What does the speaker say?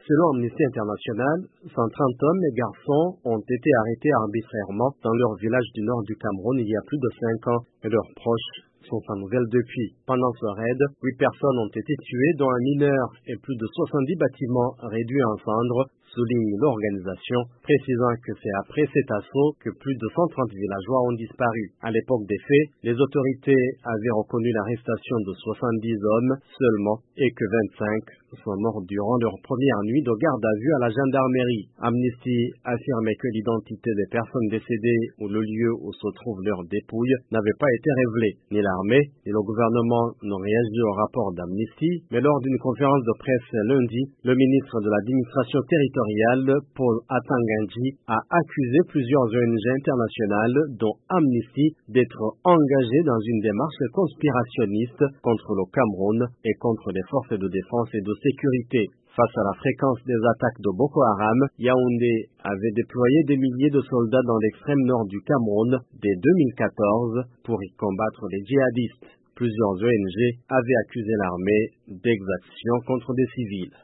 Selon Amnesty International, 130 hommes et garçons ont été arrêtés arbitrairement dans leur village du nord du Cameroun il y a plus de 5 ans et leurs proches sont sans nouvelles depuis. Pendant ce raid, 8 personnes ont été tuées, dont un mineur et plus de 70 bâtiments réduits en cendres, souligne l'organisation, précisant que c'est après cet assaut que plus de 130 villageois ont disparu. À l'époque des faits, les autorités avaient reconnu l'arrestation de 70 hommes seulement et que 25 sont morts durant leur première nuit de garde à vue à la gendarmerie. Amnesty affirmait que l'identité des personnes décédées ou le lieu où se trouvent leurs dépouilles n'avait pas été révélé. Ni l'armée ni le gouvernement n'ont réagi au rapport d'Amnesty, mais lors d'une conférence de presse lundi, le ministre de l'administration territoriale, Paul Atangandji, a accusé plusieurs ONG internationales, dont Amnesty, d'être engagées dans une démarche conspirationniste contre le Cameroun et contre les forces de défense et de sécurité. Face à la fréquence des attaques de Boko Haram, Yaoundé avait déployé des milliers de soldats dans l'extrême nord du Cameroun dès 2014 pour y combattre les djihadistes. Plusieurs ONG avaient accusé l'armée d'exactions contre des civils.